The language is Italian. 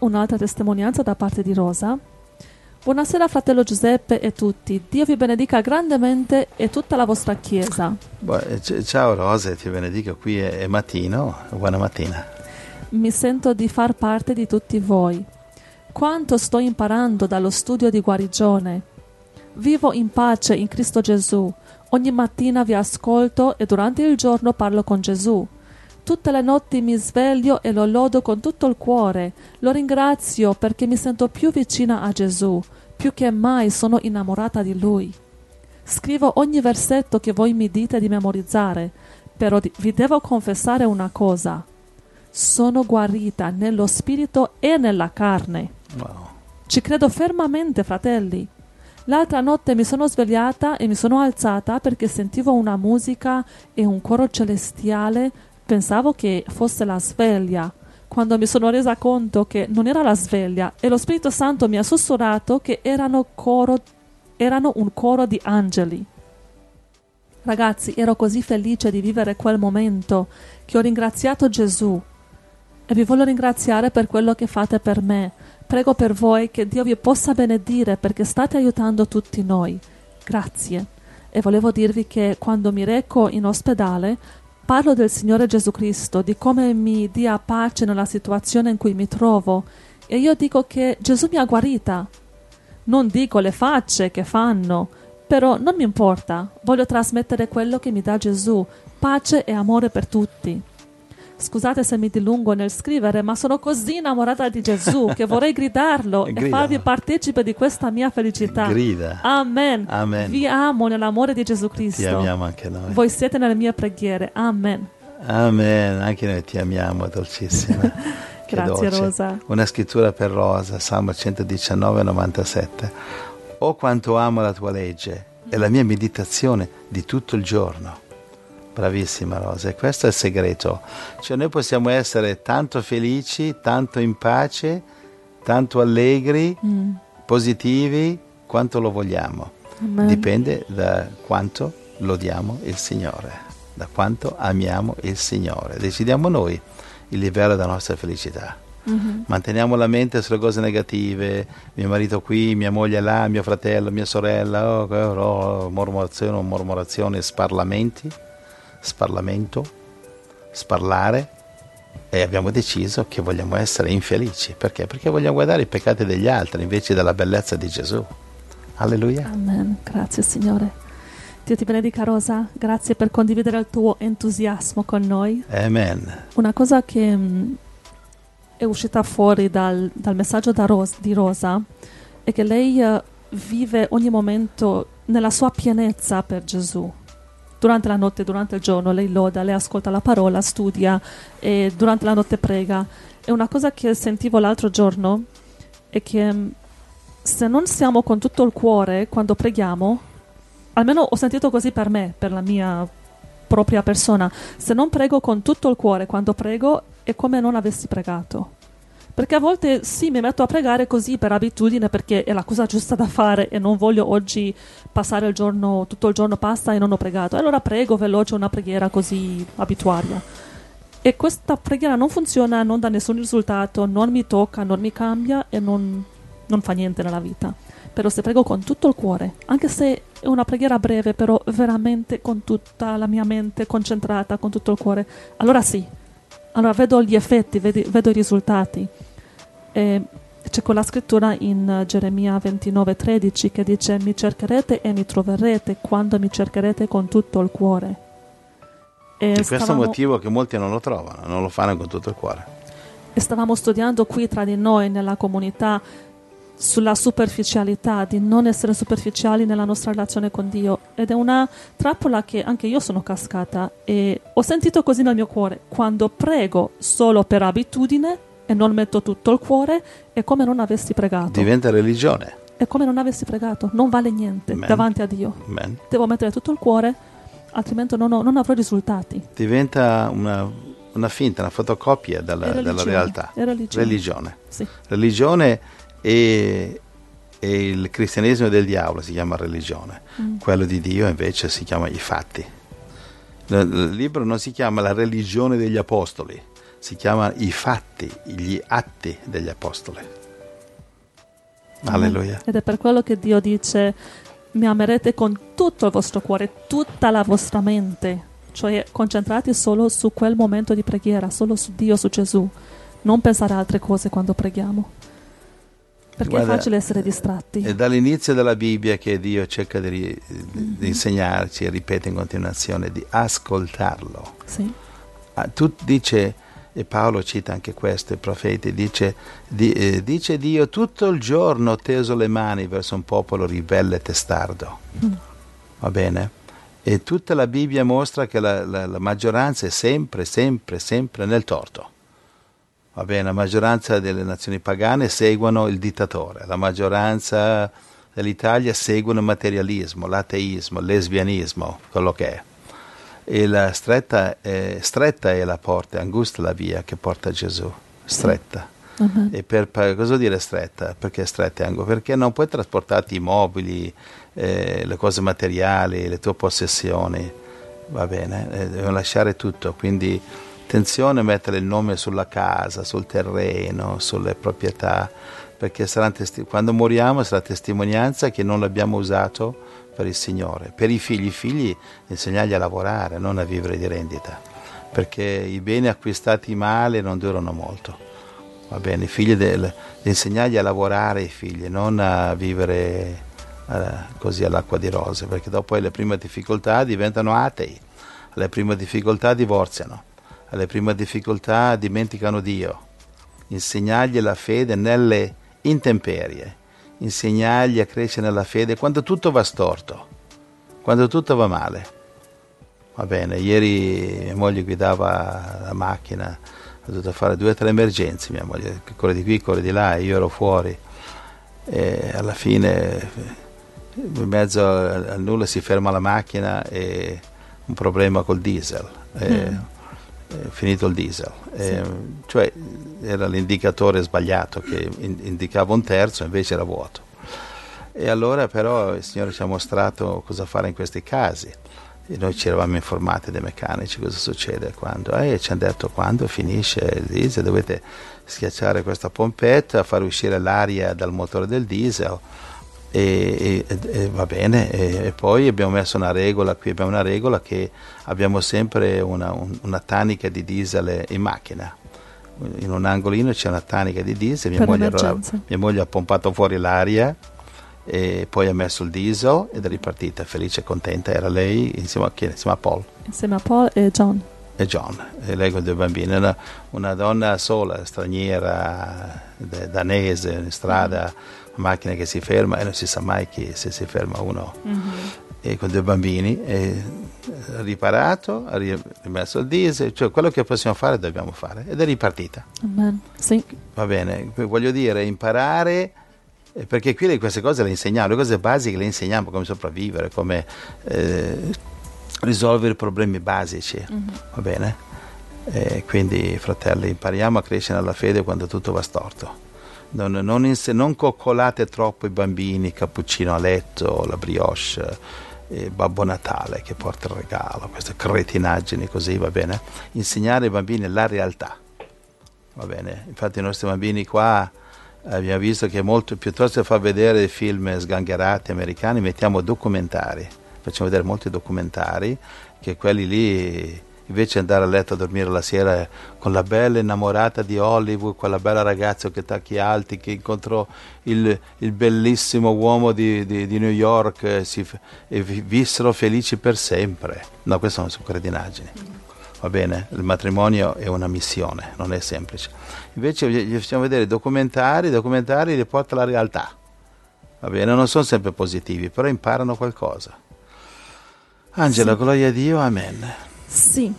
un'altra testimonianza da parte di Rosa. Buonasera fratello Giuseppe e tutti, Dio vi benedica grandemente e tutta la vostra chiesa. Ciao Rosa, ti benedico, qui è mattino, buona mattina. Mi sento di far parte di tutti voi. Quanto sto imparando dallo studio di guarigione. Vivo in pace in Cristo Gesù. Ogni mattina vi ascolto e durante il giorno parlo con Gesù. Tutte le notti mi sveglio e lo lodo con tutto il cuore. Lo ringrazio perché mi sento più vicina a Gesù. Più che mai sono innamorata di Lui. Scrivo ogni versetto che voi mi dite di memorizzare, però vi devo confessare una cosa. Sono guarita nello spirito e nella carne. Wow. Ci credo fermamente, fratelli. L'altra notte mi sono svegliata e mi sono alzata perché sentivo una musica e un coro celestiale. Pensavo che fosse la sveglia, quando mi sono resa conto che non era la sveglia e lo Spirito Santo mi ha sussurrato che erano un coro di angeli. Ragazzi, ero così felice di vivere quel momento che ho ringraziato Gesù e vi voglio ringraziare per quello che fate per me. Prego per voi che Dio vi possa benedire perché state aiutando tutti noi. Grazie. E volevo dirvi che quando mi reco in ospedale parlo del Signore Gesù Cristo, di come mi dia pace nella situazione in cui mi trovo, e io dico che Gesù mi ha guarita. Non dico le facce che fanno, però non mi importa, voglio trasmettere quello che mi dà Gesù, pace e amore per tutti. Scusate se mi dilungo nel scrivere, ma sono così innamorata di Gesù che vorrei gridarlo e farvi partecipe di questa mia felicità. Grida. Amen. Amen. Vi amo nell'amore di Gesù Cristo. Ti amiamo anche noi. Voi siete nelle mie preghiere. Amen. Amen. Anche noi ti amiamo, dolcissima. Grazie dolce. Rosa. Una scrittura per Rosa, Salmo 119:97. Oh quanto amo la tua legge, è la mia meditazione di tutto il giorno. Bravissima Rosa, e questo è il segreto. Cioè noi possiamo essere tanto felici, tanto in pace, tanto allegri, positivi, quanto lo vogliamo. Amen. Dipende da quanto lodiamo il Signore, da quanto amiamo il Signore. Decidiamo noi il livello della nostra felicità. Manteniamo la mente sulle cose negative, mio marito qui, mia moglie là, mio fratello, mia sorella, mormorazione, sparlamento, sparlare, e abbiamo deciso che vogliamo essere infelici. Perché? Perché vogliamo guardare i peccati degli altri invece della bellezza di Gesù. Alleluia. Amen. Grazie Signore. Dio ti benedica Rosa, grazie per condividere il tuo entusiasmo con noi. Amen. Una cosa che è uscita fuori dal messaggio di Rosa è che lei vive ogni momento nella sua pienezza per Gesù. Durante la notte, durante il giorno, lei loda, lei ascolta la parola, studia e durante la notte prega. E una cosa che sentivo l'altro giorno è che se non siamo con tutto il cuore quando preghiamo, almeno ho sentito così per me, per la mia propria persona, se non prego con tutto il cuore quando prego è come non avessi pregato. Perché a volte sì, mi metto a pregare così per abitudine perché è la cosa giusta da fare e non voglio oggi passare tutto il giorno passa e non ho pregato. Allora prego veloce una preghiera così abituaria. E questa preghiera non funziona, non dà nessun risultato, non mi tocca, non mi cambia e non fa niente nella vita. Però se prego con tutto il cuore, anche se è una preghiera breve, però veramente con tutta la mia mente concentrata, con tutto il cuore, allora sì. Allora vedo gli effetti, vedo i risultati. C'è quella scrittura in Geremia 29:13 che dice: mi cercherete e mi troverete quando mi cercherete con tutto il cuore. Di questo motivo che molti non lo trovano, non lo fanno con tutto il cuore. E stavamo studiando qui tra di noi nella comunità sulla superficialità, di non essere superficiali nella nostra relazione con Dio, ed è una trappola che anche io sono cascata e ho sentito così nel mio cuore: quando prego solo per abitudine e non metto tutto il cuore è come non avessi pregato. Diventa religione. È come non avessi pregato, non vale niente davanti a Dio. Devo mettere tutto il cuore, altrimenti non avrò risultati. Diventa una finta, una fotocopia della realtà. È religione. Sì. Religione e il cristianesimo del diavolo si chiama religione. Quello di Dio invece si chiama i fatti. Il libro non si chiama La religione degli apostoli, si chiamano i fatti, gli atti degli apostoli. Alleluia. Ed è per quello che Dio dice: mi amerete con tutto il vostro cuore, tutta la vostra mente, cioè concentrati solo su quel momento di preghiera, solo su Dio, su Gesù, non pensare a altre cose quando preghiamo, perché Guarda, è facile essere distratti. È dall'inizio della Bibbia che Dio cerca di insegnarci e ripete in continuazione di ascoltarlo. Sì. Dice, e Paolo cita anche questo, i profeti, dice Dio: tutto il giorno ho teso le mani verso un popolo ribelle e testardo. Va bene? E tutta la Bibbia mostra che la maggioranza è sempre nel torto. Va bene, la maggioranza delle nazioni pagane seguono il dittatore, la maggioranza dell'Italia seguono il materialismo, l'ateismo, il lesbianismo, quello che è. E la stretta è la porta, angusta la via che porta a Gesù, stretta. Uh-huh. E cosa dire stretta? Perché è stretta? Perché non puoi trasportarti i mobili, le cose materiali, le tue possessioni, va bene, devono lasciare tutto, quindi attenzione a mettere il nome sulla casa, sul terreno, sulle proprietà, perché quando moriamo sarà testimonianza che non l'abbiamo usato per il Signore. Per i figli insegnargli a lavorare, non a vivere di rendita, perché i beni acquistati male non durano molto. Va bene, i figli insegnargli a lavorare, i figli, non a vivere così all'acqua di rose, perché dopo alle prime difficoltà diventano atei, alle prime difficoltà divorziano, alle prime difficoltà dimenticano Dio. Insegnargli la fede nelle intemperie, insegnargli a crescere nella fede quando tutto va storto, quando tutto va male. Va bene, ieri mia moglie guidava la macchina, ha dovuto fare 2 o 3 emergenze, mia moglie corre di qui, corre di là, e io ero fuori, e alla fine in mezzo al nulla si ferma la macchina e un problema col diesel, finito il diesel, cioè era l'indicatore sbagliato che indicava un terzo, invece era vuoto. E allora però il Signore ci ha mostrato cosa fare in questi casi, e noi ci eravamo informati dai meccanici cosa succede quando, ci hanno detto: quando finisce il diesel dovete schiacciare questa pompetta, far uscire l'aria dal motore del diesel, e va bene, e poi abbiamo messo una regola, qui abbiamo una regola che abbiamo sempre una tanica di diesel in macchina, in un angolino c'è una tanica di diesel, mia moglie ha pompato fuori l'aria e poi ha messo il diesel ed è ripartita felice e contenta. Era lei insieme a Paul. Insieme a Paul e John. E lei con 2 bambini, una donna sola, straniera, danese, in strada, una macchina che si ferma e non si sa mai se si ferma uno. E con 2 bambini, ha riparato, ha rimesso il diesel, cioè quello che possiamo fare dobbiamo fare, ed è ripartita. Amen. Sì. Va bene, voglio dire, imparare, perché qui queste cose le insegniamo, le cose basiche le insegniamo, come sopravvivere, come risolvere problemi basici, va bene? Quindi, fratelli, impariamo a crescere nella fede quando tutto va storto. Non coccolate troppo i bambini, cappuccino a letto, la brioche, Babbo Natale che porta il regalo, queste cretinaggini così, va bene? Insegnare ai bambini la realtà, va bene? Infatti i nostri bambini qua abbiamo visto che molto piuttosto che far vedere film sgangherati americani, mettiamo documentari, facciamo vedere molti documentari, che quelli lì, invece di andare a letto a dormire la sera con la bella innamorata di Hollywood, quella bella ragazza che tacchi alti, che incontrò il bellissimo uomo di New York e vissero felici per sempre. No, queste non sono cretinaggini. Va bene, il matrimonio è una missione, non è semplice. Invece gli facciamo vedere documentari li porta alla realtà. Va bene, non sono sempre positivi, però imparano qualcosa. Angela, sì. Gloria a Dio, amen. Sì,